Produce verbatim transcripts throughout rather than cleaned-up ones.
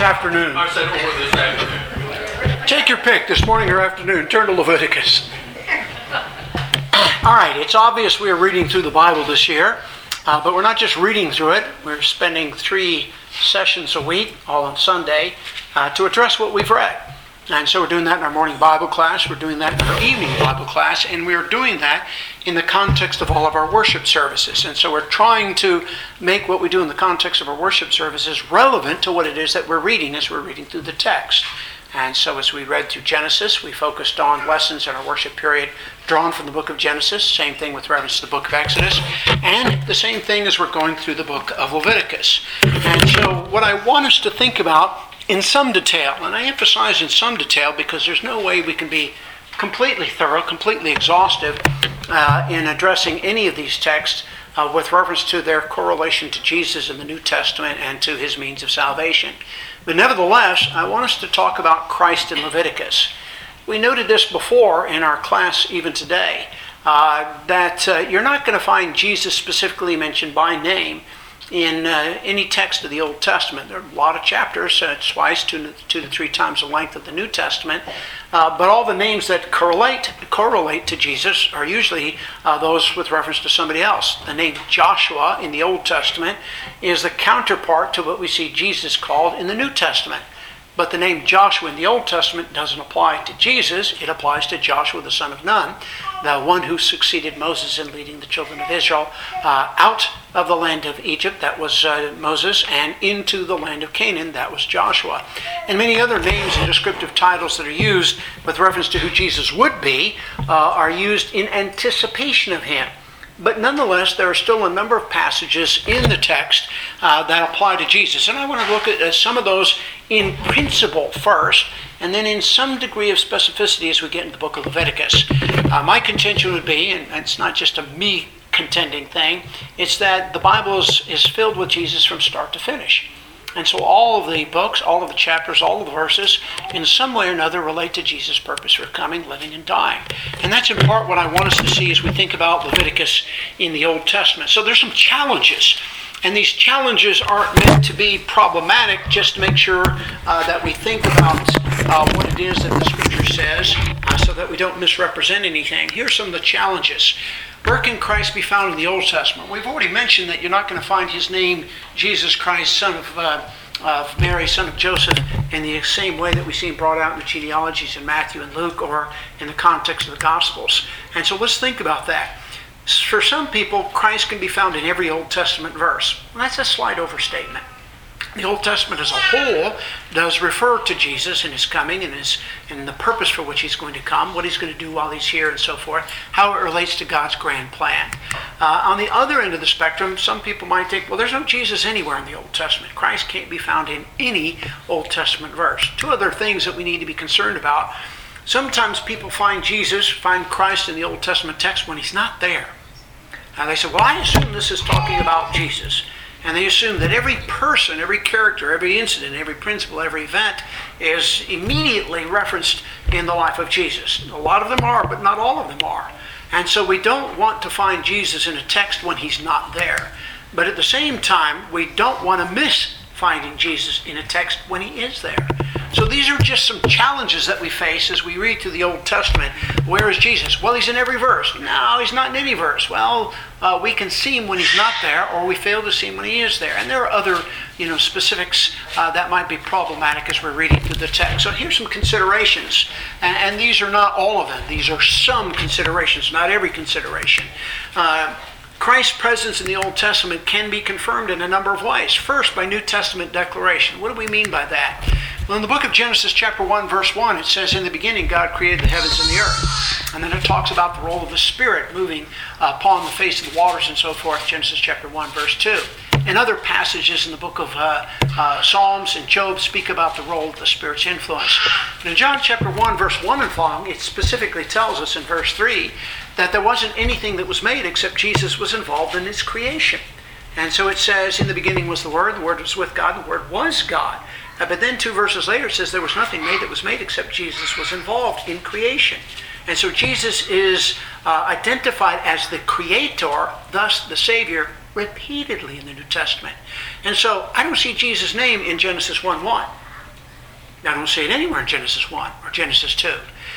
afternoon. I said over this afternoon. Take your pick, this morning or afternoon. Turn to Leviticus. All right, it's obvious we are reading through the Bible this year, uh, but we're not just reading through it. We're spending three sessions a week, all on Sunday, uh, to address what we've read. And so we're doing that in our morning Bible class, we're doing that in our evening Bible class, and we're doing that in the context of all of our worship services. And so we're trying to make what we do in the context of our worship services relevant to what it is that we're reading as we're reading through the text. And so as we read through Genesis, we focused on lessons in our worship period drawn from the book of Genesis, same thing with reference to the book of Exodus, and the same thing as we're going through the book of Leviticus. And so what I want us to think about in some detail, and I emphasize in some detail because there's no way we can be completely thorough, completely exhaustive uh, in addressing any of these texts uh, with reference to their correlation to Jesus in the New Testament and to his means of salvation. But nevertheless, I want us to talk about Christ in Leviticus. We noted this before in our class even today, uh, that uh, you're not going to find Jesus specifically mentioned by name in uh, any text of the Old Testament. There are a lot of chapters, uh, twice, two, two to three times the length of the New Testament, uh, but all the names that correlate correlate to Jesus are usually uh, those with reference to somebody else. The name Joshua in the Old Testament is the counterpart to what we see Jesus called in the New Testament. But the name Joshua in the Old Testament doesn't apply to Jesus. It applies to Joshua the son of Nun, the one who succeeded Moses in leading the children of Israel uh, out of the land of Egypt, that was uh, Moses, and into the land of Canaan, that was Joshua. And many other names and descriptive titles that are used with reference to who Jesus would be uh, are used in anticipation of him. But nonetheless, there are still a number of passages in the text uh, that apply to Jesus. And I want to look at uh, some of those in principle first, and then in some degree of specificity as we get into the book of Leviticus. Uh, my contention would be, and it's not just a me contending thing, it's that the Bible is, is filled with Jesus from start to finish. And so all of the books, all of the chapters, all of the verses, in some way or another relate to Jesus' purpose for coming, living, and dying. And that's in part what I want us to see as we think about Leviticus in the Old Testament. So there's some challenges. And these challenges aren't meant to be problematic, just to make sure uh, that we think about uh, what it is that the Scripture says uh, so that we don't misrepresent anything. Here's some of the challenges. Where can Christ be found in the Old Testament? We've already mentioned that you're not going to find his name, Jesus Christ, son of, uh, of Mary, son of Joseph, in the same way that we see him brought out in the genealogies in Matthew and Luke or in the context of the Gospels. And so let's think about that. For some people, Christ can be found in every Old Testament verse. Well, that's a slight overstatement. The Old Testament as a whole does refer to Jesus and his coming and, his, and the purpose for which he's going to come, what he's going to do while he's here and so forth, how it relates to God's grand plan. Uh, on the other end of the spectrum, some people might think, well, there's no Jesus anywhere in the Old Testament. Christ can't be found in any Old Testament verse. Two other things that we need to be concerned about. Sometimes people find Jesus, find Christ in the Old Testament text when he's not there. And they say, well, I assume this is talking about Jesus. And they assume that every person, every character, every incident, every principle, every event is immediately referenced in the life of Jesus. A lot of them are, but not all of them are. And so we don't want to find Jesus in a text when he's not there. But at the same time, we don't want to miss finding Jesus in a text when he is there. So these are just some challenges that we face as we read through the Old Testament. Where is Jesus? Well, he's in every verse. No, he's not in any verse. Well, uh, we can see him when he's not there, or we fail to see him when he is there. And there are other, you know, specifics uh, that might be problematic as we're reading through the text. So here's some considerations. And, and these are not all of them. These are some considerations, not every consideration. Uh, Christ's presence in the Old Testament can be confirmed in a number of ways. First, by New Testament declaration. What do we mean by that? Well, in the book of Genesis chapter one, verse one, it says, in the beginning God created the heavens and the earth. And then it talks about the role of the Spirit moving uh, upon the face of the waters and so forth, Genesis chapter one, verse two. And other passages in the book of uh, uh, Psalms and Job speak about the role of the Spirit's influence. But in John chapter one, verse one and following, it specifically tells us in verse three that there wasn't anything that was made except Jesus was involved in its creation. And so it says, in the beginning was the Word, the Word was with God, the Word was God. Uh, but then two verses later it says there was nothing made that was made except Jesus was involved in creation. And so Jesus is uh, identified as the Creator, thus the Savior, repeatedly in the New Testament. And so I don't see Jesus' name in Genesis one one. I don't see it anywhere in Genesis one or Genesis two.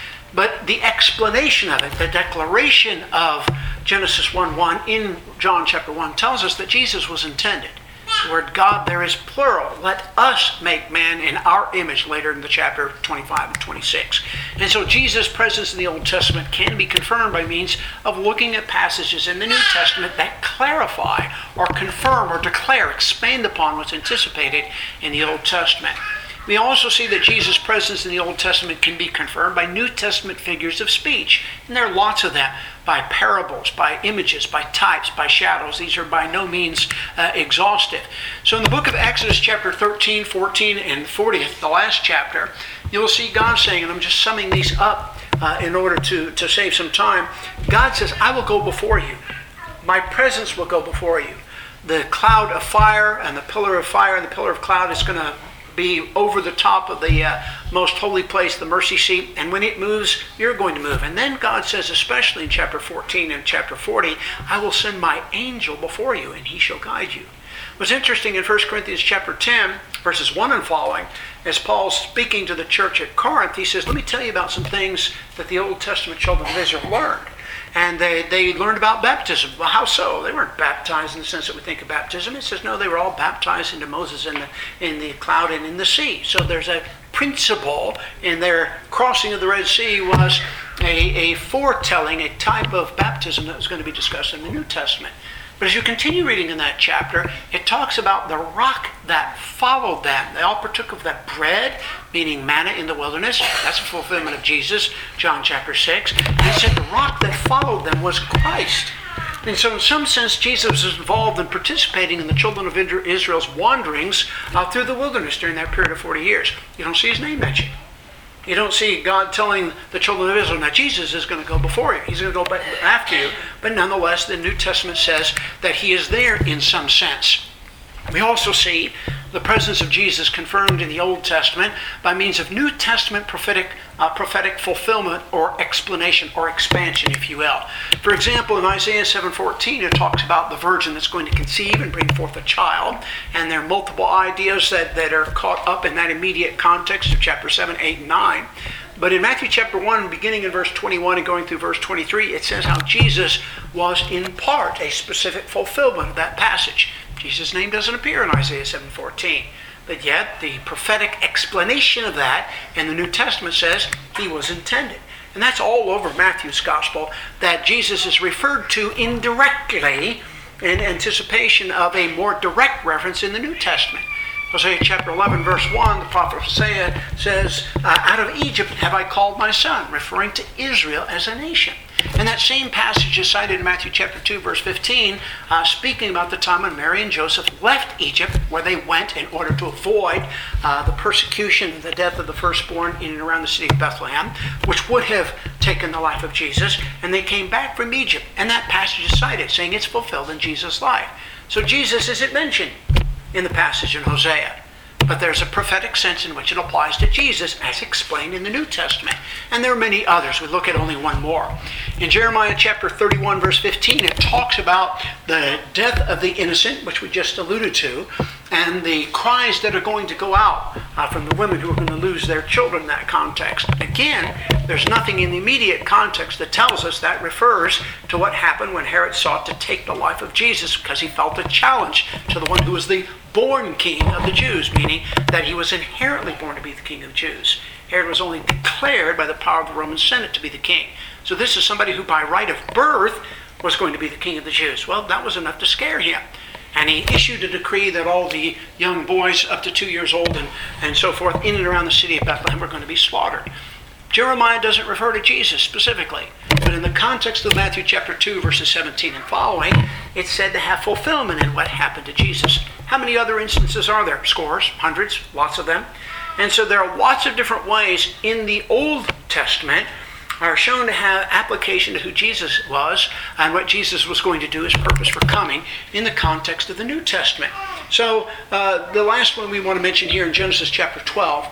But the explanation of it, the declaration of Genesis one one in John chapter one tells us that Jesus was intended. The word God there is plural. Let us make man in our image later in the chapter twenty-five and twenty-six. And so Jesus' presence in the Old Testament can be confirmed by means of looking at passages in the New Testament that clarify or confirm or declare, expand upon what's anticipated in the Old Testament. We also see that Jesus' presence in the Old Testament can be confirmed by New Testament figures of speech. And there are lots of them, by parables, by images, by types, by shadows. These are by no means uh, exhaustive. So in the book of Exodus chapter thirteen, fourteen, and fortieth, the last chapter, you'll see God saying, and I'm just summing these up uh, in order to, to save some time. God says, I will go before you. My presence will go before you. The cloud of fire and the pillar of fire and the pillar of cloud is going to be over the top of the uh, most holy place, the mercy seat, and when it moves, you're going to move. And then God says, especially in chapter fourteen and chapter forty, I will send my angel before you, and he shall guide you. What's interesting in First Corinthians chapter ten, verses one and following, as Paul's speaking to the church at Corinth, he says, let me tell you about some things that the Old Testament children of Israel learned. And they, they learned about baptism. Well, how so? They weren't baptized in the sense that we think of baptism. It says, no, they were all baptized into Moses in the, in the cloud and in the sea. So there's a principle in their crossing of the Red Sea was a, a foretelling, a type of baptism that was going to be discussed in the New Testament. But as you continue reading in that chapter, it talks about the rock that followed them. They all partook of that bread, meaning manna in the wilderness. That's a fulfillment of Jesus, John chapter six. And he said the rock that followed them was Christ. And so in some sense, Jesus was involved in participating in the children of Israel's wanderings uh, through the wilderness during that period of forty years. You don't see his name mentioned. You don't see God telling the children of Israel, now Jesus is going to go before you. He's going to go back after you. But nonetheless, the New Testament says that he is there in some sense. We also see the presence of Jesus confirmed in the Old Testament by means of New Testament prophetic uh, prophetic fulfillment or explanation or expansion, if you will. For example, in Isaiah seven fourteen, it talks about the virgin that's going to conceive and bring forth a child. And there are multiple ideas that, that are caught up in that immediate context of chapter seven, eight, and nine. But in Matthew chapter one, beginning in verse twenty-one and going through verse twenty-three, it says how Jesus was in part a specific fulfillment of that passage. Jesus' name doesn't appear in Isaiah seven fourteen. But yet, the prophetic explanation of that in the New Testament says he was intended. And that's all over Matthew's gospel, that Jesus is referred to indirectly in anticipation of a more direct reference in the New Testament. Hosea chapter eleven, verse one, the prophet Hosea says, uh, out of Egypt have I called my son, referring to Israel as a nation. And that same passage is cited in Matthew chapter two, verse fifteen, uh, speaking about the time when Mary and Joseph left Egypt, where they went in order to avoid uh, the persecution and the death of the firstborn in and around the city of Bethlehem, which would have taken the life of Jesus. And they came back from Egypt. And that passage is cited, saying it's fulfilled in Jesus' life. So Jesus isn't mentioned in the passage in Hosea. But there's a prophetic sense in which it applies to Jesus as explained in the New Testament. And there are many others. We look at only one more. In Jeremiah chapter thirty-one, verse fifteen, it talks about the death of the innocent, which we just alluded to, and the cries that are going to go out uh, from the women who are going to lose their children in that context. Again, there's nothing in the immediate context that tells us that refers to what happened when Herod sought to take the life of Jesus because he felt a challenge to the one who was the born king of the Jews, meaning that he was inherently born to be the king of the Jews. Herod was only declared by the power of the Roman Senate to be the king. So this is somebody who by right of birth was going to be the king of the Jews. Well, that was enough to scare him. And he issued a decree that all the young boys up to two years old and, and so forth in and around the city of Bethlehem were going to be slaughtered. Jeremiah doesn't refer to Jesus specifically, but in the context of Matthew chapter two, verses seventeen and following, it's said to have fulfillment in what happened to Jesus. How many other instances are there? Scores, hundreds, lots of them. And so there are lots of different ways in the Old Testament are shown to have application to who Jesus was and what Jesus was going to do, his purpose for coming, in the context of the New Testament. So uh, the last one we want to mention here in Genesis chapter twelve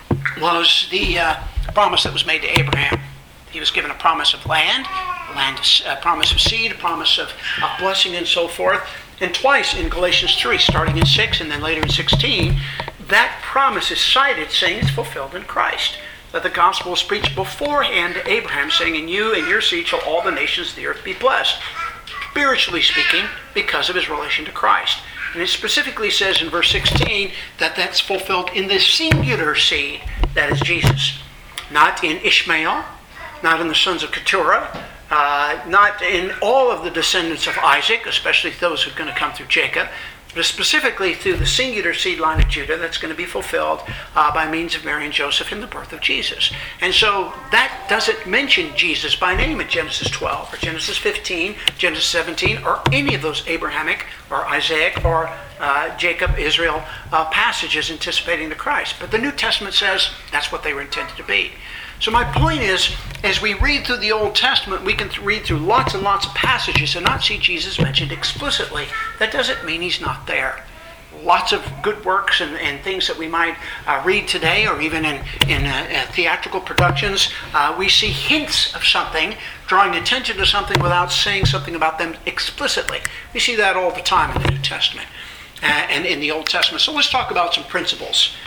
was the uh, promise that was made to Abraham. He was given a promise of land, a, land, a promise of seed, a promise of, of blessing and so forth. And twice in Galatians three, starting in six and then later in sixteen, that promise is cited saying it's fulfilled in Christ. That the gospel was preached beforehand to Abraham, saying, in you and your seed shall all the nations of the earth be blessed. Spiritually speaking, because of his relation to Christ. And it specifically says in verse sixteen that that's fulfilled in the singular seed, that is Jesus. Not in Ishmael, not in the sons of Keturah, uh, not in all of the descendants of Isaac, especially those who are going to come through Jacob, but specifically through the singular seed line of Judah that's going to be fulfilled uh, by means of Mary and Joseph in the birth of Jesus. And so that doesn't mention Jesus by name in Genesis twelve or Genesis fifteen, Genesis seventeen, or any of those Abrahamic or Isaac or uh, Jacob, Israel uh, passages anticipating the Christ. But the New Testament says that's what they were intended to be. So my point is, as we read through the Old Testament, we can th- read through lots and lots of passages and not see Jesus mentioned explicitly. That doesn't mean he's not there. Lots of good works and, and things that we might uh, read today, or even in, in uh, uh, theatrical productions, uh, we see hints of something, drawing attention to something without saying something about them explicitly. We see that all the time in the New Testament uh, and in the Old Testament. So let's talk about some principles.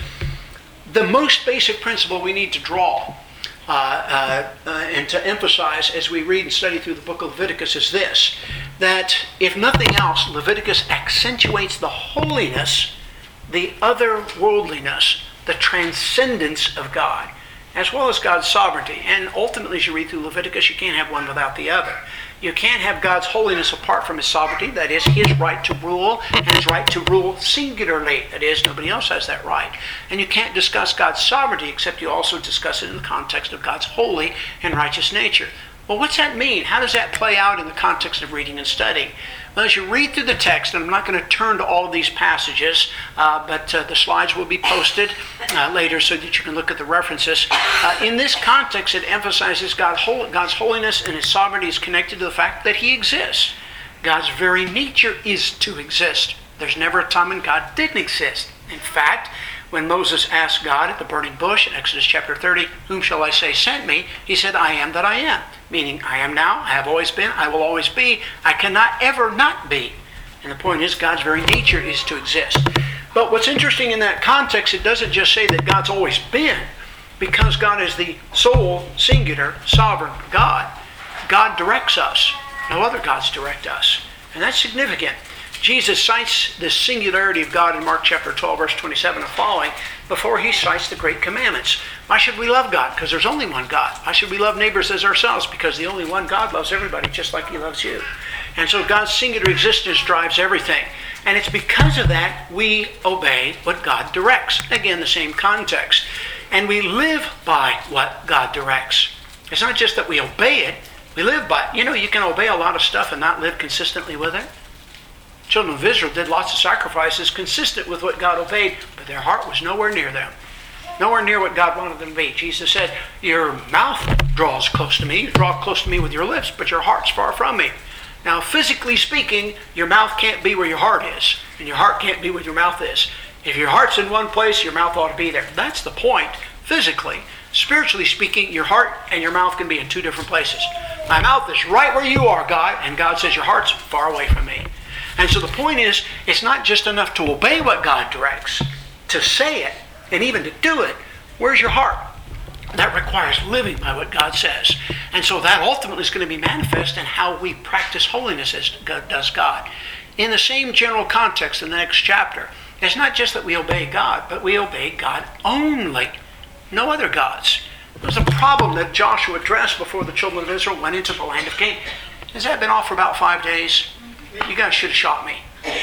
The most basic principle we need to draw Uh, uh, uh, and to emphasize as we read and study through the book of Leviticus is this, that if nothing else, Leviticus accentuates the holiness, the otherworldliness, the transcendence of God, as well as God's sovereignty. And ultimately, as you read through Leviticus, you can't have one without the other. You can't have God's holiness apart from his sovereignty, that is, his right to rule, and his right to rule singularly, that is, nobody else has that right. And you can't discuss God's sovereignty except you also discuss it in the context of God's holy and righteous nature. Well, what's that mean? How does that play out in the context of reading and studying? Well, as you read through the text, and I'm not going to turn to all of these passages, uh, but uh, the slides will be posted uh, later so that you can look at the references. Uh, in this context, it emphasizes God's, hol- God's holiness and his sovereignty is connected to the fact that he exists. God's very nature is to exist. There's never a time when God didn't exist. In fact, when Moses asked God at the burning bush in Exodus chapter thirty, whom shall I say sent me? He said, I am that I am. Meaning, I am now, I have always been, I will always be, I cannot ever not be. And the point is, God's very nature is to exist. But what's interesting in that context, it doesn't just say that God's always been, because God is the sole, singular, sovereign God. God directs us. No other gods direct us. And that's significant. Jesus cites this singularity of God in Mark chapter twelve, verse twenty-seven and following, before he cites the great commandments. Why should we love God? Because there's only one God. Why should we love neighbors as ourselves? Because the only one God loves everybody just like he loves you. And so God's singular existence drives everything. And it's because of that we obey what God directs. Again, the same context. And we live by what God directs. It's not just that we obey it, we live by it. You know, you can obey a lot of stuff and not live consistently with it. Children of Israel did lots of sacrifices consistent with what God obeyed, but their heart was nowhere near them. Nowhere near what God wanted them to be. Jesus said, your mouth draws close to me, you draw close to me with your lips, but your heart's far from me. Now, physically speaking, your mouth can't be where your heart is, and your heart can't be where your mouth is. If your heart's in one place, your mouth ought to be there. That's the point, physically. Spiritually speaking, your heart and your mouth can be in two different places. My mouth is right where you are, God, and God says your heart's far away from me. And so the point is, it's not just enough to obey what God directs, to say it, and even to do it. Where's your heart? That requires living by what God says. And so that ultimately is going to be manifest in how we practice holiness as does God. In the same general context in the next chapter, it's not just that we obey God, but we obey God only. No other gods. It was a problem that Joshua addressed before the children of Israel went into the land of Canaan. Has that been off for about five days? You guys should have shot me.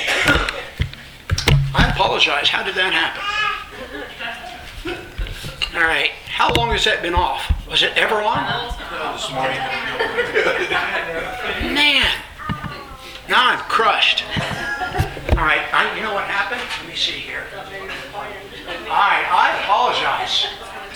I apologize. How did that happen? All right. How long has that been off? Was it ever on? This morning. Man. Now I'm crushed. All right. I, you know what happened? Let me see here. All right. I apologize.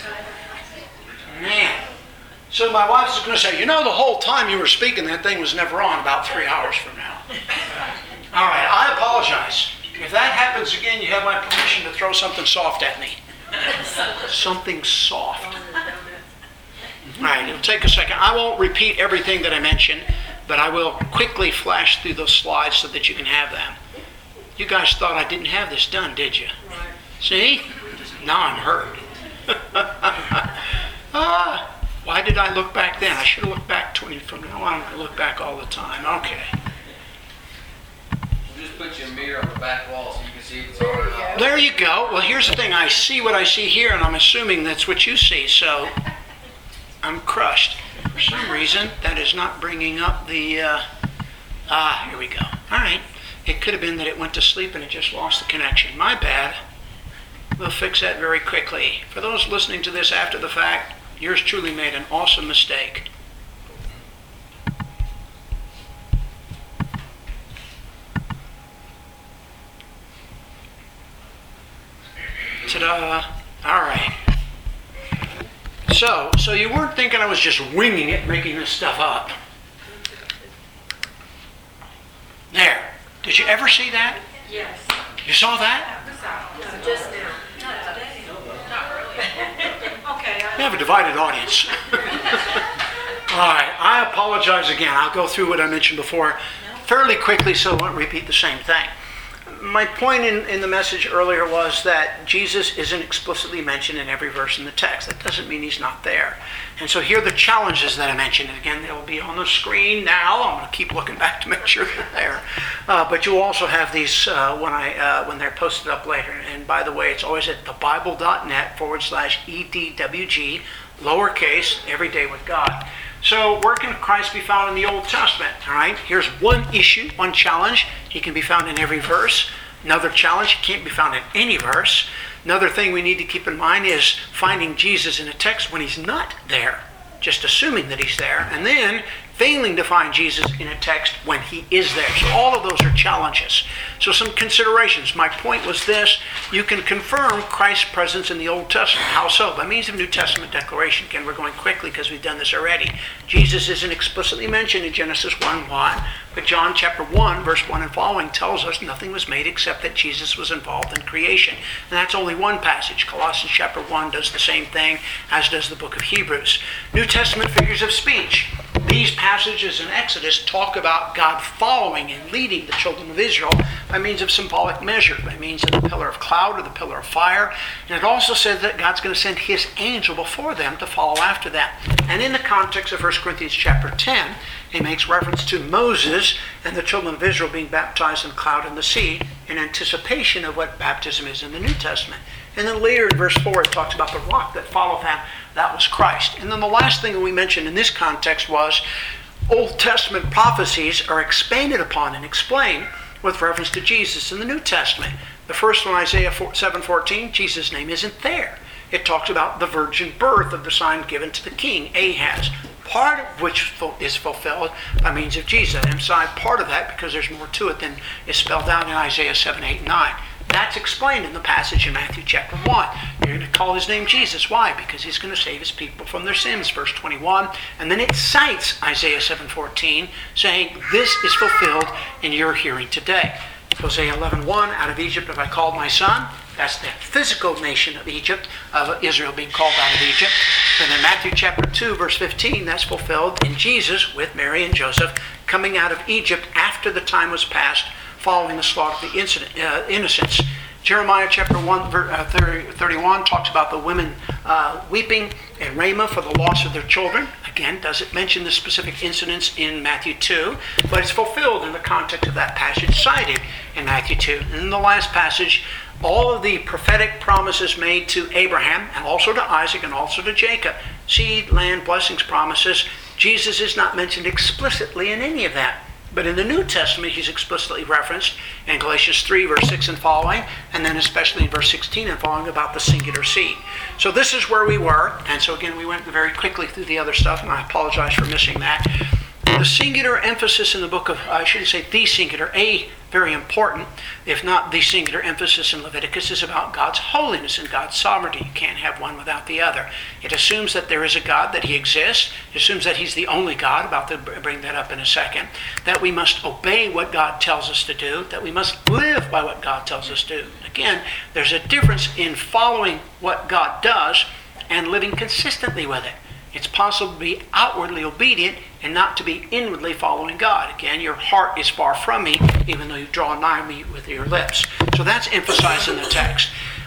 Man. So my wife's going to say, you know, the whole time you were speaking, that thing was never on about three hours from now. All right, I apologize. If that happens again, you have my permission to throw something soft at me. Something soft. All right, it'll take a second. I won't repeat everything that I mentioned, but I will quickly flash through those slides so that you can have them. You guys thought I didn't have this done, did you? See? Now I'm hurt. ah, why did I look back then? I should have looked back twenty from now on. I look back all the time. Okay. We'll just put you a mirror on the back wall so you can see if it's on or not. There you go. Well, here's the thing. I see what I see here, and I'm assuming that's what you see, so I'm crushed. For some reason, that is not bringing up the... Uh, ah, here we go. All right. It could have been that it went to sleep and it just lost the connection. My bad. We'll fix that very quickly. For those listening to this after the fact, yours truly made an awesome mistake. Ta-da. All right. So, so you weren't thinking I was just winging it, making this stuff up. There. Did you ever see that? Yes. You saw that? Just now. Not today. Not really. Okay. We have a divided audience. All right. I apologize again. I'll go through what I mentioned before fairly quickly so I won't repeat the same thing. My point in, in the message earlier was that Jesus isn't explicitly mentioned in every verse in the text. That doesn't mean he's not there. And so here are the challenges that I mentioned. And again, they'll be on the screen now. I'm going to keep looking back to make sure they're there. Uh, but you'll also have these uh, when I uh, when they're posted up later. And by the way, it's always at thebible.net forward slash EDWG, lowercase, every day with God. So where can Christ be found in the Old Testament? All right, here's one issue, one challenge. He can be found in every verse. Another challenge, he can't be found in any verse. Another thing we need to keep in mind is finding Jesus in a text when he's not there, just assuming that he's there, and then failing to find Jesus in a text when he is there. So all of those are challenges. So some considerations. My point was this: you can confirm Christ's presence in the Old Testament. How so? By means of New Testament declaration. Again, we're going quickly because we've done this already. Jesus isn't explicitly mentioned in Genesis one one, but John chapter one, verse one and following tells us nothing was made except that Jesus was involved in creation. And that's only one passage. Colossians chapter one does the same thing, as does the book of Hebrews. New Testament figures of speech. These passages in Exodus talk about God following and leading the children of Israel by means of symbolic measure, by means of the pillar of cloud or the pillar of fire. And it also says that God's going to send his angel before them to follow after them. And in the context of First Corinthians chapter ten, he makes reference to Moses and the children of Israel being baptized in the cloud and the sea in anticipation of what baptism is in the New Testament. And then later in verse four, it talks about the rock that followed them. That was Christ. And then the last thing that we mentioned in this context was Old Testament prophecies are expanded upon and explained with reference to Jesus in the New Testament. The first one, Isaiah seven fourteen, Jesus' name isn't there. It talks about the virgin birth of the sign given to the king, Ahaz, part of which is fulfilled by means of Jesus. I'm sorry, part of that because there's more to it than is spelled out in Isaiah seven, eight, and nine. That's explained in the passage in Matthew chapter one. You're going to call his name Jesus. Why? Because he's going to save his people from their sins, verse twenty-one. And then it cites Isaiah seven fourteen, saying, this is fulfilled in your hearing today. Hosea eleven one, out of Egypt have I called my son. That's the physical nation of Egypt, of Israel being called out of Egypt. And in Matthew chapter two, verse fifteen, that's fulfilled in Jesus with Mary and Joseph coming out of Egypt after the time was past, following the slaughter of the incident, uh, innocents. Jeremiah chapter one, uh, thirty-one talks about the women uh, weeping in Ramah for the loss of their children. Again, doesn't mention the specific incidents in Matthew two, but it's fulfilled in the context of that passage cited in Matthew two. And in the last passage, all of the prophetic promises made to Abraham and also to Isaac and also to Jacob, seed, land, blessings, promises, Jesus is not mentioned explicitly in any of that. But in the New Testament, he's explicitly referenced in Galatians three, verse six and following, and then especially in verse sixteen and following about the singular seed. So this is where we were. And so again, we went very quickly through the other stuff, and I apologize for missing that. The singular emphasis in the book of, I shouldn't say the singular, a very important, if not the singular emphasis in Leviticus is about God's holiness and God's sovereignty. You can't have one without the other. It assumes that there is a God, that he exists. It assumes that he's the only God, about to bring that up in a second. That we must obey what God tells us to do. That we must live by what God tells us to do. Again, there's a difference in following what God does and living consistently with it. It's possible to be outwardly obedient and not to be inwardly following God. Again, your heart is far from me, even though you draw nigh me with your lips. So that's emphasized in the text.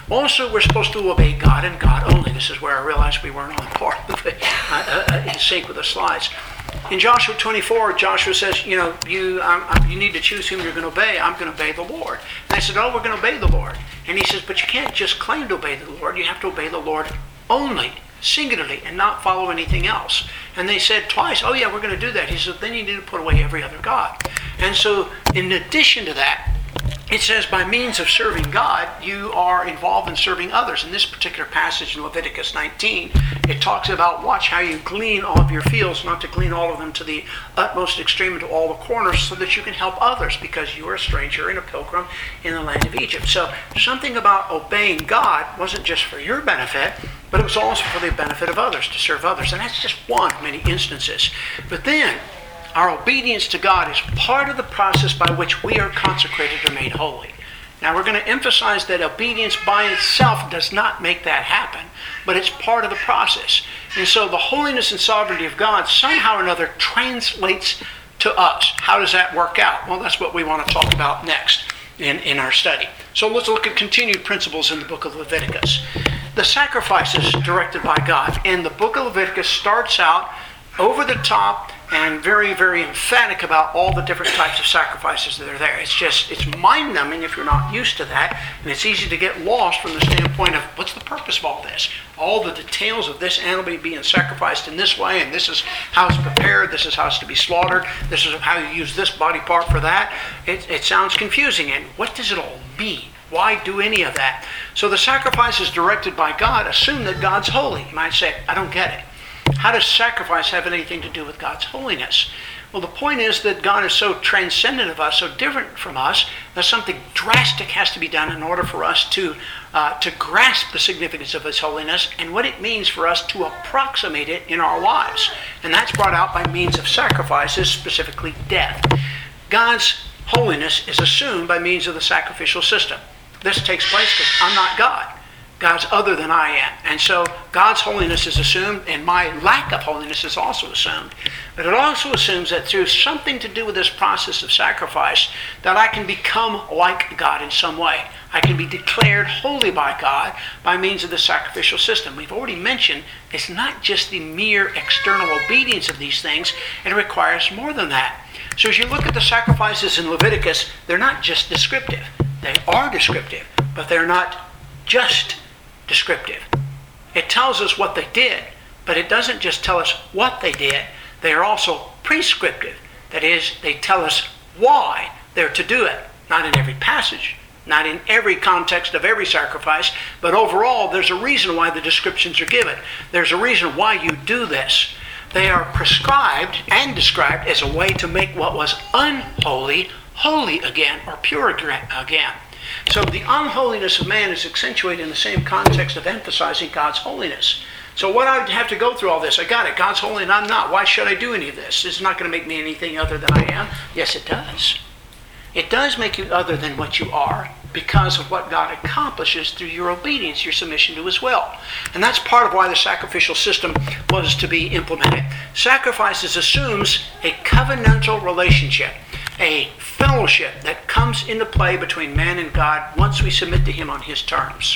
Also, we're supposed to obey God and God only. This is where I realized we weren't on par with it, uh, uh, in sync with the slides. In Joshua twenty-four, Joshua says, you know, you um, you need to choose whom you're going to obey. I'm going to obey the Lord. And I said, oh, we're going to obey the Lord. And he says, but you can't just claim to obey the Lord. You have to obey the Lord only, singularly, and not follow anything else. And they said twice, oh yeah, we're going to do that. He said, then you need to put away every other god. And so in addition to that, it says by means of serving God, you are involved in serving others. In this particular passage in Leviticus nineteen, it talks about watch how you glean all of your fields, not to glean all of them to the utmost extreme into all the corners, so that you can help others, because you are a stranger and a pilgrim in the land of Egypt. So something about obeying God wasn't just for your benefit, but it was also for the benefit of others, to serve others. And that's just one of many instances. But then, our obedience to God is part of the process by which we are consecrated or made holy. Now, we're going to emphasize that obedience by itself does not make that happen, but it's part of the process. And so the holiness and sovereignty of God somehow or another translates to us. How does that work out? Well, that's what we want to talk about next in, in our study. So let's look at continued principles in the book of Leviticus. The sacrifices directed by God. And the book of Leviticus starts out over the top and very, very emphatic about all the different types of sacrifices that are there. It's just, it's mind-numbing if you're not used to that, and it's easy to get lost from the standpoint of what's the purpose of all this? All the details of this animal being sacrificed in this way, and this is how it's prepared, this is how it's to be slaughtered, this is how you use this body part for that. It, it sounds confusing, and what does it all mean? Why do any of that? So the sacrifices directed by God assume that God's holy. You might say, I don't get it. How does sacrifice have anything to do with God's holiness? Well, the point is that God is so transcendent of us, so different from us, that something drastic has to be done in order for us to, uh, to grasp the significance of His holiness and what it means for us to approximate it in our lives. And that's brought out by means of sacrifices, specifically death. God's holiness is assumed by means of the sacrificial system. This takes place because I'm not God. God's other than I am. And so God's holiness is assumed, and my lack of holiness is also assumed. But it also assumes that through something to do with this process of sacrifice, that I can become like God in some way. I can be declared holy by God by means of the sacrificial system. We've already mentioned it's not just the mere external obedience of these things, it requires more than that. So as you look at the sacrifices in Leviticus, they're not just descriptive. They are descriptive, but they're not just descriptive. It tells us what they did, but it doesn't just tell us what they did. They are also prescriptive. That is, they tell us why they're to do it. Not in every passage, not in every context of every sacrifice, but overall there's a reason why the descriptions are given. There's a reason why you do this. They are prescribed and described as a way to make what was unholy holy again, or pure again. So the unholiness of man is accentuated in the same context of emphasizing God's holiness. So what I have to go through all this, I got it. God's holy and I'm not. Why should I do any of this? It's not going to make me anything other than I am. Yes, it does. It does make you other than what you are because of what God accomplishes through your obedience, your submission to His will. And that's part of why the sacrificial system was to be implemented. Sacrifices assumes a covenantal relationship, a fellowship that comes into play between man and God once we submit to Him on His terms.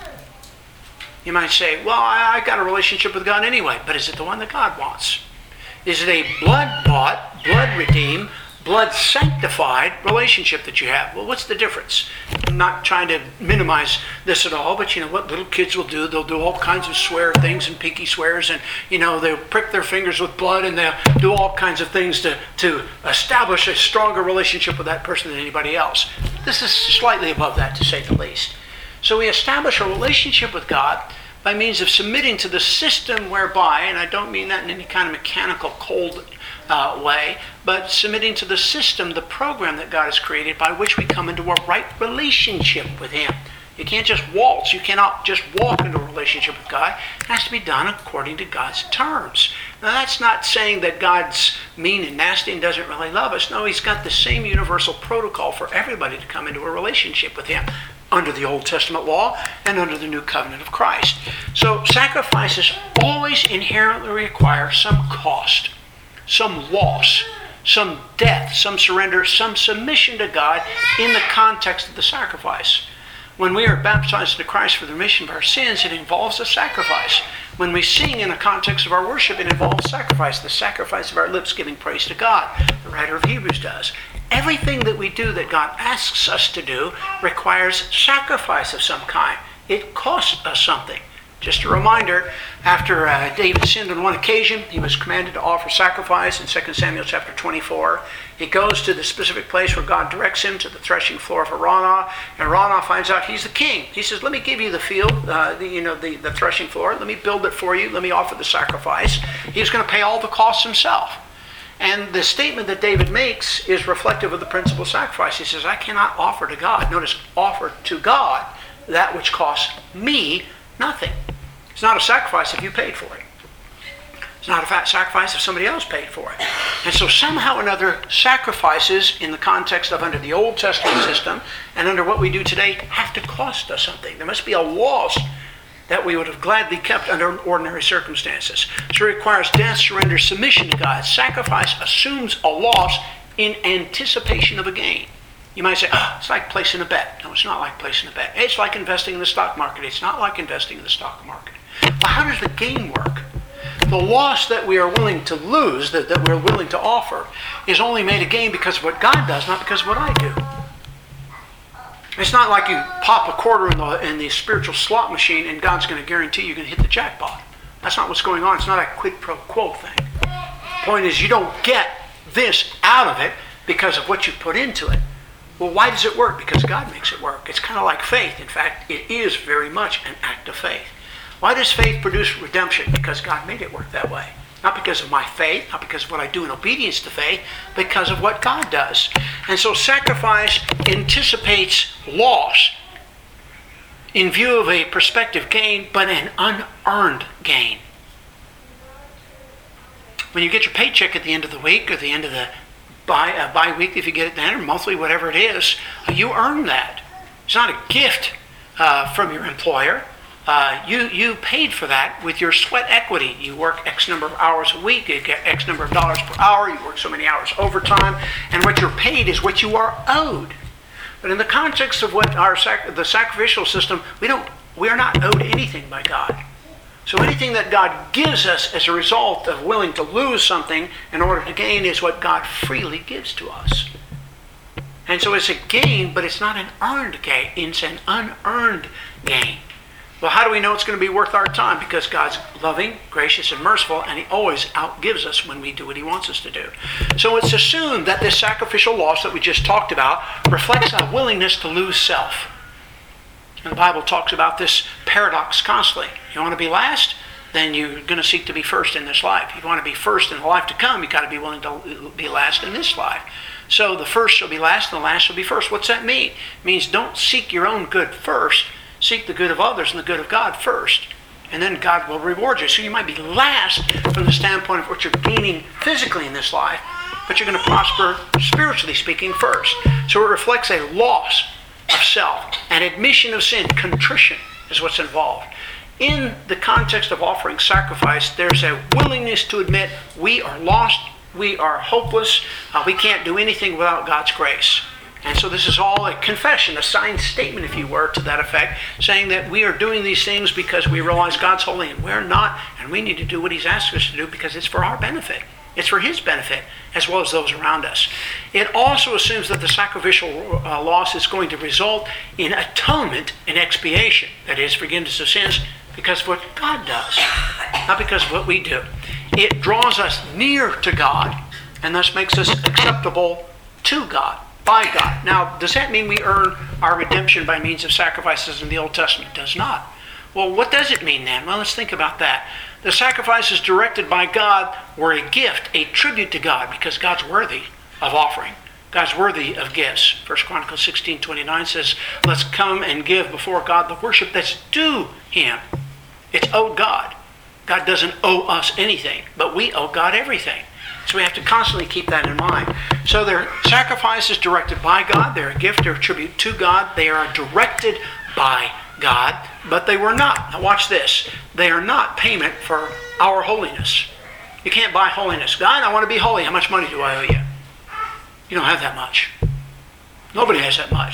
You might say, well, I, I got a relationship with God anyway, but is it the one that God wants? Is it a blood-bought, blood-redeemed, blood-sanctified relationship that you have? Well, what's the difference? I'm not trying to minimize this at all, but you know what little kids will do? They'll do all kinds of swear things and pinky swears, and you know they'll prick their fingers with blood, and they'll do all kinds of things to, to establish a stronger relationship with that person than anybody else. This is slightly above that, to say the least. So we establish a relationship with God by means of submitting to the system whereby, and I don't mean that in any kind of mechanical, cold uh, way, but submitting to the system, the program that God has created by which we come into a right relationship with Him. You can't just waltz. You cannot just walk into a relationship with God. It has to be done according to God's terms. Now, that's not saying that God's mean and nasty and doesn't really love us. No, He's got the same universal protocol for everybody to come into a relationship with Him under the Old Testament law and under the New Covenant of Christ. So sacrifices always inherently require some cost, some loss, some death, some surrender, some submission to God in the context of the sacrifice. When we are baptized into Christ for the remission of our sins, it involves a sacrifice. When we sing in the context of our worship, it involves sacrifice, the sacrifice of our lips giving praise to God. The writer of Hebrews does. Everything that we do that God asks us to do requires sacrifice of some kind. It costs us something. Just a reminder, after uh, David sinned on one occasion, he was commanded to offer sacrifice in Second Samuel chapter twenty-four. He goes to the specific place where God directs him, to the threshing floor of Araunah, and Araunah finds out he's the king. He says, let me give you the field, uh, the, you know, the, the threshing floor. Let me build it for you. Let me offer the sacrifice. He's going to pay all the costs himself. And the statement that David makes is reflective of the principle of sacrifice. He says, I cannot offer to God. Notice, offer to God that which costs me nothing. It's not a sacrifice if you paid for it. It's not a fat sacrifice if somebody else paid for it. And so somehow or another, sacrifices in the context of under the Old Testament system and under what we do today have to cost us something. There must be a loss that we would have gladly kept under ordinary circumstances. So it requires death, surrender, submission to God. Sacrifice assumes a loss in anticipation of a gain. You might say, oh, it's like placing a bet. No, it's not like placing a bet. It's like investing in the stock market. It's not like investing in the stock market. Well, how does the gain work? The loss that we are willing to lose, that, that we're willing to offer, is only made a gain because of what God does, not because of what I do. It's not like you pop a quarter in the, in the spiritual slot machine and God's going to guarantee you're going to hit the jackpot. That's not what's going on. It's not a quid pro quo thing. The point is, you don't get this out of it because of what you put into it. Well, why does it work? Because God makes it work. It's kind of like faith. In fact, it is very much an act of faith. Why does faith produce redemption? Because God made it work that way. Not because of my faith, not because of what I do in obedience to faith, because of what God does. And so sacrifice anticipates loss in view of a prospective gain, but an unearned gain. When you get your paycheck at the end of the week or the end of the bi, uh, bi-weekly, if you get it then, or monthly, whatever it is, uh, you earn that. It's not a gift uh, from your employer. Uh, you, you paid for that with your sweat equity. You work X number of hours a week, you get X number of dollars per hour, you work so many hours overtime, and what you're paid is what you are owed. But in the context of what our sac- the sacrificial system, we don't, we are not owed anything by God. So anything that God gives us as a result of willing to lose something in order to gain is what God freely gives to us. And so it's a gain, but it's not an earned gain. It's an unearned gain. Well, how do we know it's going to be worth our time? Because God's loving, gracious, and merciful, and He always outgives us when we do what He wants us to do. So it's assumed that this sacrificial loss that we just talked about reflects a willingness to lose self. And the Bible talks about this paradox constantly. You want to be last? Then you're going to seek to be first in this life. If you want to be first in the life to come, you've got to be willing to be last in this life. So the first shall be last, and the last shall be first. What's that mean? It means don't seek your own good first. Seek the good of others and the good of God first. And then God will reward you. So you might be last from the standpoint of what you're gaining physically in this life, but you're going to prosper spiritually speaking first. So it reflects a loss of self, an admission of sin. Contrition is what's involved. In the context of offering sacrifice, there's a willingness to admit we are lost, we are hopeless, uh, we can't do anything without God's grace. And so this is all a confession, a signed statement, if you were, to that effect, saying that we are doing these things because we realize God's holy and we're not, and we need to do what He's asked us to do because it's for our benefit. It's for His benefit, as well as those around us. It also assumes that the sacrificial uh, loss is going to result in atonement and expiation, that is, forgiveness of sins, because of what God does, not because of what we do. It draws us near to God, and thus makes us acceptable to God, by God. Now, does that mean we earn our redemption by means of sacrifices in the Old Testament? It does not. Well, what does it mean then? Well, let's think about that. The sacrifices directed by God were a gift, a tribute to God, because God's worthy of offering. God's worthy of gifts. First Chronicles sixteen twenty-nine says, let's come and give before God the worship that's due Him. It's owed God. God doesn't owe us anything, but we owe God everything. So we have to constantly keep that in mind. So they're sacrifices directed by God. They're a gift, they're a tribute to God. They are directed by God, but they were not. Now watch this. They are not payment for our holiness. You can't buy holiness. God, I want to be holy. How much money do I owe you? You don't have that much. Nobody has that much.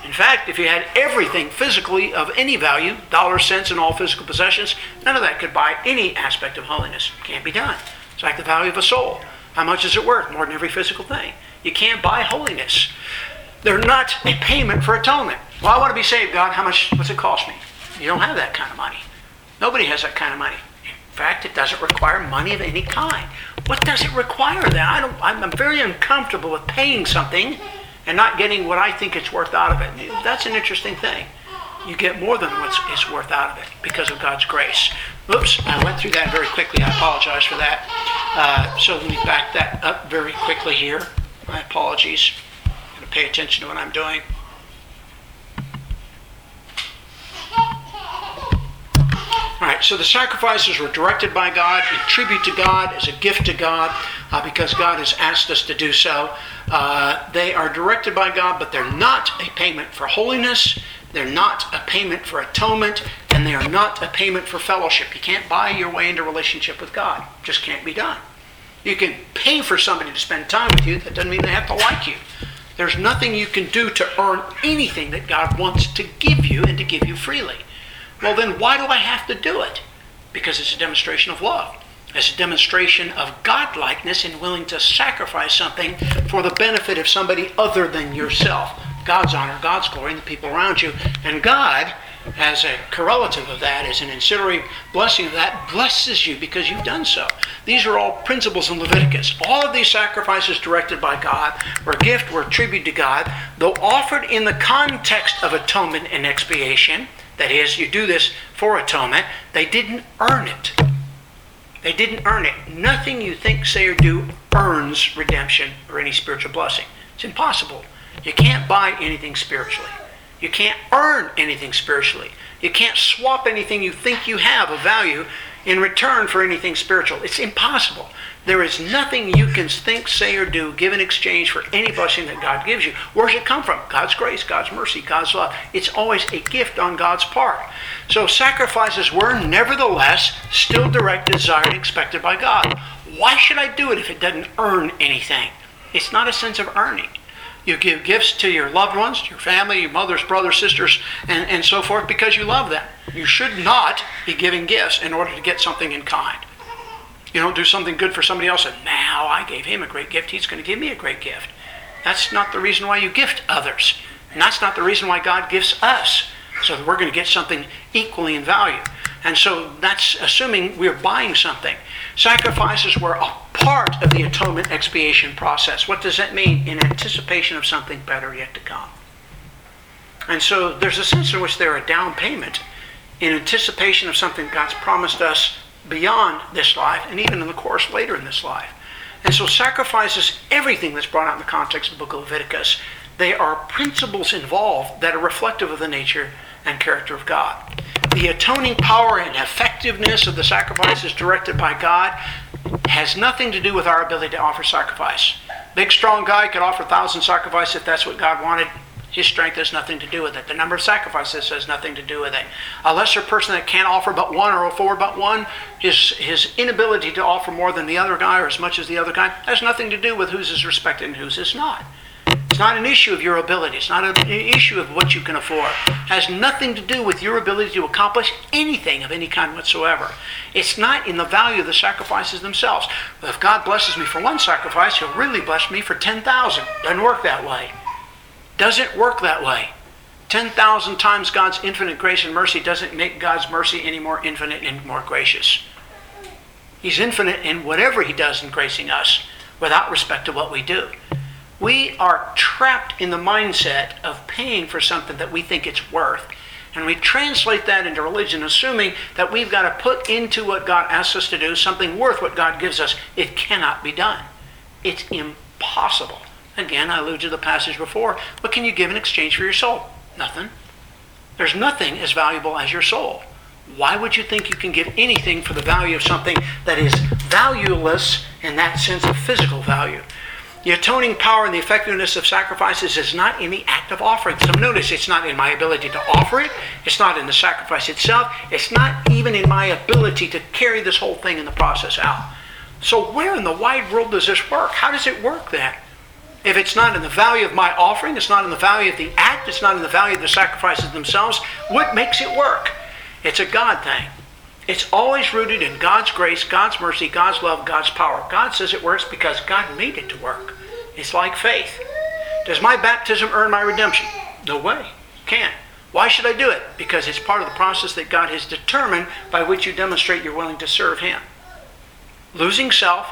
In fact, if you had everything physically of any value, dollars, cents, and all physical possessions, none of that could buy any aspect of holiness. Can't be done. It's like the value of a soul. How much is it worth? More than every physical thing. You can't buy holiness. They're not a payment for atonement. Well, I want to be saved, God. How much, what's it cost me? You don't have that kind of money. Nobody has that kind of money. In fact, it doesn't require money of any kind. What does it require then? I don't, I'm very uncomfortable with paying something and not getting what I think it's worth out of it. That's an interesting thing. You get more than what it's worth out of it because of God's grace. Oops, I went through that very quickly. I apologize for that. Uh, so let me back that up very quickly here. My apologies. I'm going to pay attention to what I'm doing. All right, so the sacrifices were directed by God, in tribute to God, as a gift to God, uh, because God has asked us to do so. Uh, they are directed by God, but they're not a payment for holiness. They're not a payment for atonement, and they are not a payment for fellowship. You can't buy your way into relationship with God. It just can't be done. You can pay for somebody to spend time with you. That doesn't mean they have to like you. There's nothing you can do to earn anything that God wants to give you and to give you freely. Well, then why do I have to do it? Because it's a demonstration of love. It's a demonstration of godlikeness and willing to sacrifice something for the benefit of somebody other than yourself. God's honor, God's glory, and the people around you. And God, as a correlative of that, as an ancillary blessing of that, blesses you because you've done so. These are all principles in Leviticus. All of these sacrifices directed by God were a gift, were a tribute to God, though offered in the context of atonement and expiation. That is, you do this for atonement. They didn't earn it. They didn't earn it. Nothing you think, say, or do earns redemption or any spiritual blessing. It's impossible. You can't buy anything spiritually. You can't earn anything spiritually. You can't swap anything you think you have of value in return for anything spiritual. It's impossible. There is nothing you can think, say, or do, give in exchange for any blessing that God gives you. Where does it come from? God's grace, God's mercy, God's love. It's always a gift on God's part. So sacrifices were nevertheless still directed, desired, and expected by God. Why should I do it if it doesn't earn anything? It's not a sense of earning. You give gifts to your loved ones, to your family, your mothers, brothers, sisters, and, and so forth because you love them. You should not be giving gifts in order to get something in kind. You don't do something good for somebody else and now I gave him a great gift, he's going to give me a great gift. That's not the reason why you gift others. And that's not the reason why God gifts us, so that we're going to get something equally in value. And so that's assuming we're buying something. Sacrifices were a part of the atonement expiation process. What does that mean? In anticipation of something better yet to come. And so there's a sense in which they're a down payment in anticipation of something God's promised us beyond this life and even in the course later in this life. And so sacrifices, everything that's brought out in the context of the book of Leviticus, they are principles involved that are reflective of the nature and character of God. The atoning power and effectiveness of the sacrifices directed by God has nothing to do with our ability to offer sacrifice. Big, strong guy could offer a thousand sacrifices if that's what God wanted. His strength has nothing to do with it. The number of sacrifices has nothing to do with it. A lesser person that can't offer but one or afford but one, his, his inability to offer more than the other guy or as much as the other guy has nothing to do with whose is respected and whose is not. It's not an issue of your ability. It's not an issue of what you can afford. It has nothing to do with your ability to accomplish anything of any kind whatsoever. It's not in the value of the sacrifices themselves. If God blesses me for one sacrifice, he'll really bless me for ten thousand. Doesn't work that way. Doesn't work that way. ten thousand times God's infinite grace and mercy doesn't make God's mercy any more infinite and more gracious. He's infinite in whatever he does in gracing us without respect to what we do. We are trapped in the mindset of paying for something that we think it's worth. And we translate that into religion, assuming that we've got to put into what God asks us to do something worth what God gives us. It cannot be done. It's impossible. Again, I alluded to the passage before. What can you give in exchange for your soul? Nothing. There's nothing as valuable as your soul. Why would you think you can give anything for the value of something that is valueless in that sense of physical value? The atoning power and the effectiveness of sacrifices is not in the act of offering. So notice it's not in my ability to offer it. It's not in the sacrifice itself. It's not even in my ability to carry this whole thing in the process out. So where in the wide world does this work? How does it work then? If it's not in the value of my offering, it's not in the value of the act, it's not in the value of the sacrifices themselves, what makes it work? It's a God thing. It's always rooted in God's grace, God's mercy, God's love, God's power. God says it works because God made it to work. It's like faith. Does my baptism earn my redemption? No way. Can't. Why should I do it? Because it's part of the process that God has determined by which you demonstrate you're willing to serve Him. Losing self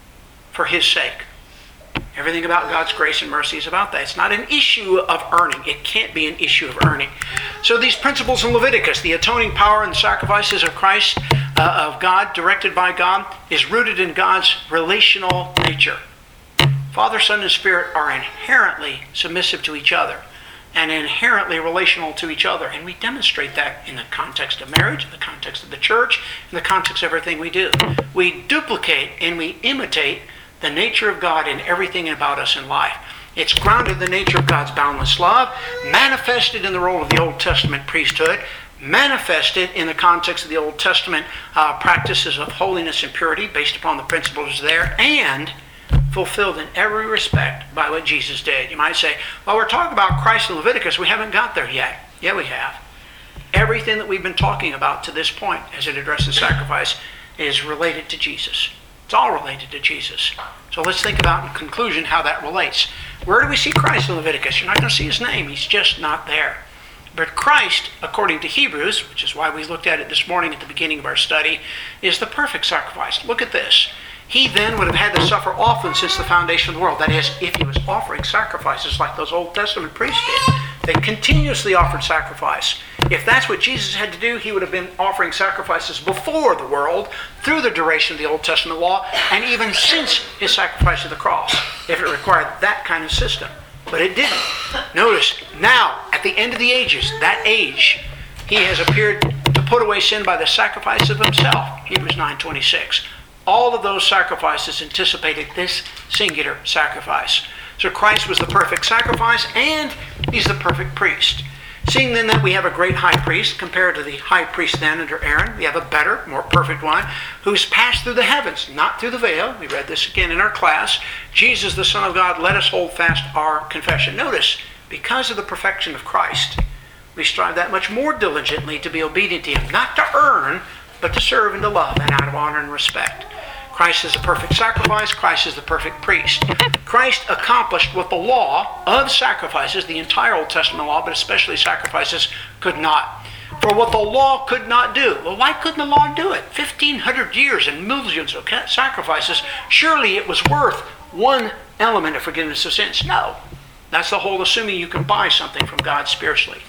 for His sake. Everything about God's grace and mercy is about that. It's not an issue of earning. It can't be an issue of earning. So these principles in Leviticus, the atoning power and sacrifices of Christ, uh, of God, directed by God, is rooted in God's relational nature. Father, Son, and Spirit are inherently submissive to each other and inherently relational to each other. And we demonstrate that in the context of marriage, in the context of the church, in the context of everything we do. We duplicate and we imitate the nature of God in everything about us in life. It's grounded in the nature of God's boundless love, manifested in the role of the Old Testament priesthood, manifested in the context of the Old Testament uh, practices of holiness and purity based upon the principles there, and fulfilled in every respect by what Jesus did. You might say, well, we're talking about Christ in Leviticus. We haven't got there yet. Yeah, we have. Everything that we've been talking about to this point as it addresses sacrifice is related to Jesus. It's all related to Jesus. So let's think about in conclusion how that relates. Where do we see Christ in Leviticus? You're not going to see His name. He's just not there. But Christ, according to Hebrews, which is why we looked at it this morning at the beginning of our study, is the perfect sacrifice. Look at this. He then would have had to suffer often since the foundation of the world. That is, if He was offering sacrifices like those Old Testament priests did. They continuously offered sacrifice. If that's what Jesus had to do, He would have been offering sacrifices before the world, through the duration of the Old Testament law, and even since His sacrifice of the cross, if it required that kind of system. But it didn't. Notice, now, at the end of the ages, that age, He has appeared to put away sin by the sacrifice of Himself. Hebrews nine twenty-six. All of those sacrifices anticipated this singular sacrifice. So Christ was the perfect sacrifice, and He's the perfect priest. Seeing then that we have a great high priest, compared to the high priest then under Aaron, we have a better, more perfect one, who's passed through the heavens, not through the veil. We read this again in our class. Jesus, the Son of God, let us hold fast our confession. Notice, because of the perfection of Christ, we strive that much more diligently to be obedient to Him, not to earn, but to serve and to love, and out of honor and respect. Christ is the perfect sacrifice. Christ is the perfect priest. Christ accomplished what the law of sacrifices, the entire Old Testament law, but especially sacrifices, could not. For what the law could not do. Well, why couldn't the law do it? fifteen hundred years and millions of sacrifices. Surely it was worth one element of forgiveness of sins. No. That's the whole assuming you can buy something from God spiritually.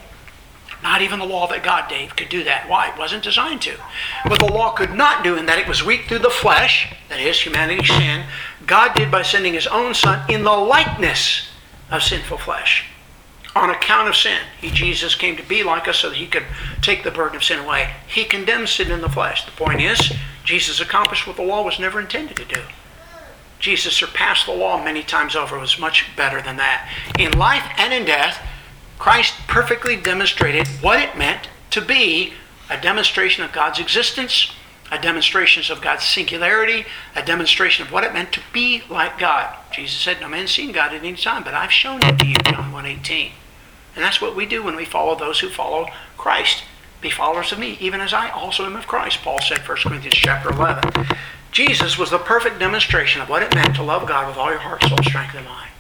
Not even the law that God gave could do that. Why? It wasn't designed to. What the law could not do, in that it was weak through the flesh, that is, humanity's sin, God did by sending His own Son in the likeness of sinful flesh. On account of sin, He, Jesus, came to be like us so that He could take the burden of sin away. He condemned sin in the flesh. The point is, Jesus accomplished what the law was never intended to do. Jesus surpassed the law many times over. It was much better than that. In life and in death, Christ perfectly demonstrated what it meant to be a demonstration of God's existence, a demonstration of God's singularity, a demonstration of what it meant to be like God. Jesus said, no man's seen God at any time, but I've shown Him to you, John one eighteen. And that's what we do when we follow those who follow Christ. Be followers of me, even as I also am of Christ, Paul said, First Corinthians chapter eleven. Jesus was the perfect demonstration of what it meant to love God with all your heart, soul, strength, and mind.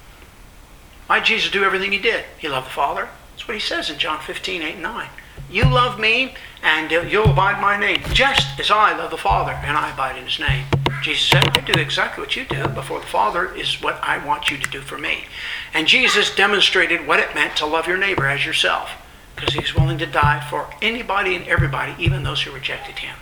Why did Jesus do everything He did? He loved the Father. That's what He says in John fifteen, eight and nine. You love me, and you'll abide in my name, just as I love the Father, and I abide in His name. Jesus said, I do exactly what you do before the Father is what I want you to do for me. And Jesus demonstrated what it meant to love your neighbor as yourself, because He was willing to die for anybody and everybody, even those who rejected Him.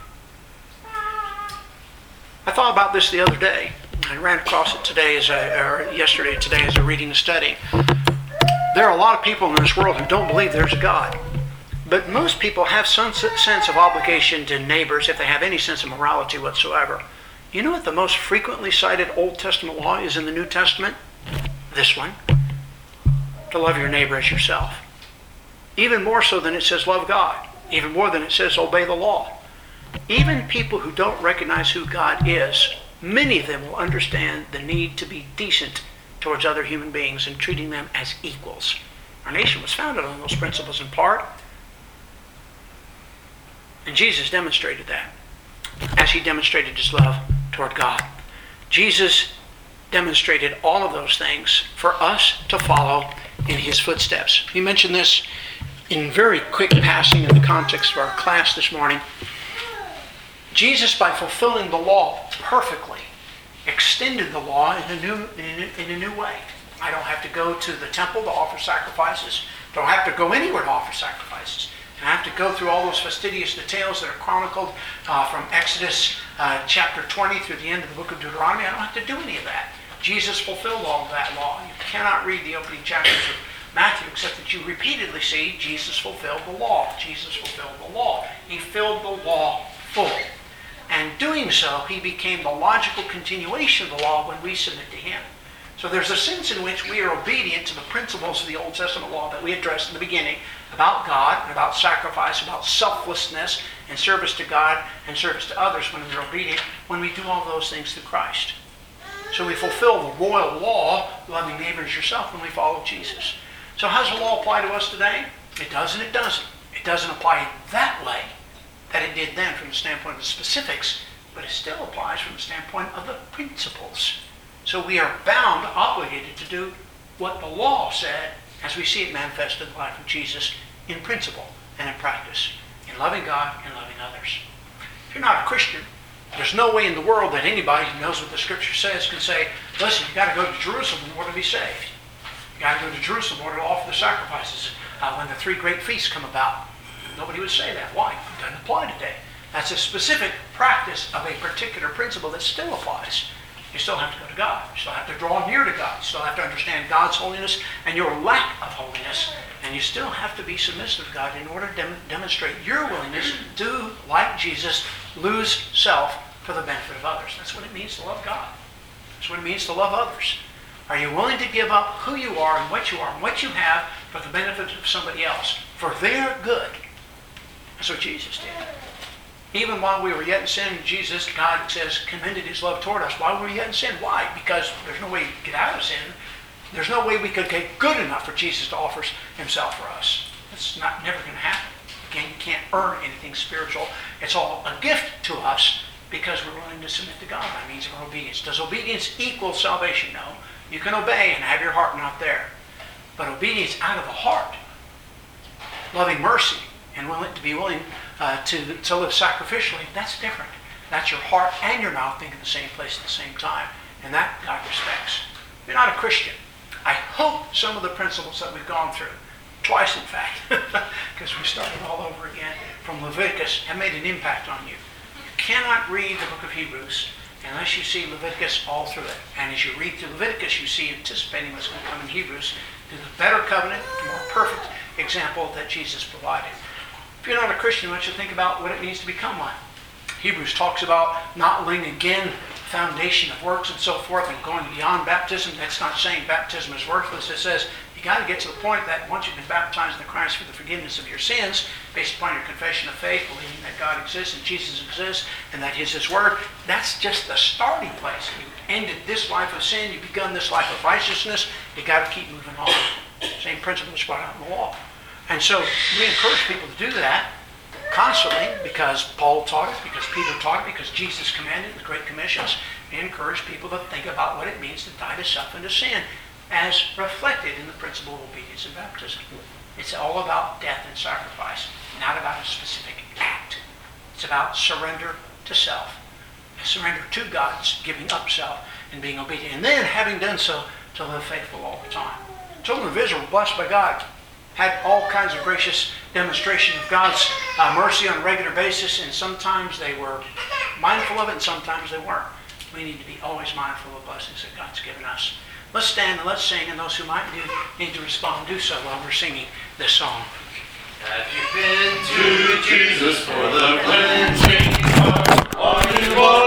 I thought about this the other day. I ran across it today as I, or yesterday, today as a reading and study. There are a lot of people in this world who don't believe there's a God. But most people have some sense of obligation to neighbors if they have any sense of morality whatsoever. You know what the most frequently cited Old Testament law is in the New Testament? This one. To love your neighbor as yourself. Even more so than it says love God. Even more than it says obey the law. Even people who don't recognize who God is, many of them will understand the need to be decent towards other human beings and treating them as equals. Our nation was founded on those principles in part. And Jesus demonstrated that as he demonstrated his love toward God. Jesus demonstrated all of those things for us to follow in his footsteps. We mentioned this in very quick passing in the context of our class this morning. Jesus, by fulfilling the law perfectly, extended the law in a new, in a, in a new way. I don't have to go to the temple to offer sacrifices. Don't have to go anywhere to offer sacrifices. I have to go through all those fastidious details that are chronicled uh, from Exodus uh, chapter twenty through the end of the book of Deuteronomy. I don't have to do any of that. Jesus fulfilled all of that law. You cannot read the opening chapters of Matthew except that you repeatedly see Jesus fulfilled the law. Jesus fulfilled the law. He filled the law full. And doing so, he became the logical continuation of the law when we submit to him. So there's a sense in which we are obedient to the principles of the Old Testament law that we addressed in the beginning about God, and about sacrifice, about selflessness and service to God and service to others when we're obedient, when we do all those things through Christ. So we fulfill the royal law, loving neighbor as yourself, when we follow Jesus. So how does the law apply to us today? It does and it doesn't. It doesn't apply that way that it did then from the standpoint of the specifics, but it still applies from the standpoint of the principles. So we are bound, obligated to do what the law said as we see it manifested in the life of Jesus in principle and in practice, in loving God and loving others. If you're not a Christian, there's no way in the world that anybody who knows what the Scripture says can say, listen, you've got to go to Jerusalem in order to be saved. You've got to go to Jerusalem in order to offer the sacrifices uh, when the three great feasts come about. Nobody would say that. Why? It doesn't apply today. That's a specific practice of a particular principle that still applies. You still have to go to God. You still have to draw near to God. You still have to understand God's holiness and your lack of holiness. And you still have to be submissive to God in order to dem- demonstrate your willingness to, like Jesus, lose self for the benefit of others. That's what it means to love God. That's what it means to love others. Are you willing to give up who you are and what you are and what you have for the benefit of somebody else, for their good? That's what Jesus did. Even while we were yet in sin, Jesus, God says, commended his love toward us. While we were yet in sin. Why? Because there's no way to get out of sin. There's no way we could get good enough for Jesus to offer himself for us. That's not never going to happen. Again, you can't earn anything spiritual. It's all a gift to us because we're willing to submit to God by means of our obedience. Does obedience equal salvation? No. You can obey and have your heart not there. But obedience out of the heart, loving mercy, and willing to be willing uh, to, to live sacrificially, that's different. That's your heart and your mouth being in the same place at the same time. And that God respects. If you're not a Christian, I hope some of the principles that we've gone through, twice in fact, because we started all over again from Leviticus, have made an impact on you. You cannot read the book of Hebrews unless you see Leviticus all through it. And as you read through Leviticus, you see, anticipating what's going to come in Hebrews, to the better covenant, the more perfect example that Jesus provided. If you're not a Christian, why don't you think about what it means to become one? Hebrews talks about not laying again foundation of works and so forth and going beyond baptism. That's not saying baptism is worthless. It says you got to get to the point that once you've been baptized in Christ for the forgiveness of your sins, based upon your confession of faith, believing that God exists and Jesus exists and that He is His Word, that's just the starting place. You ended this life of sin, you've begun this life of righteousness, you got to keep moving on. Same principle is brought out in the law. And so we encourage people to do that constantly because Paul taught it, because Peter taught it, because Jesus commanded in the Great Commissions. We encourage people to think about what it means to die to self and to sin as reflected in the principle of obedience and baptism. It's all about death and sacrifice, not about a specific act. It's about surrender to self, surrender to God's giving up self and being obedient. And then, having done so, to live faithful all the time. Children of Israel were blessed by God, had all kinds of gracious demonstration of God's uh, mercy on a regular basis, and sometimes they were mindful of it and sometimes they weren't. We need to be always mindful of blessings that God's given us. Let's stand and let's sing, and those who might do, need to respond, do so while we're singing this song. Have you been to Jesus for the cleansing of all you are?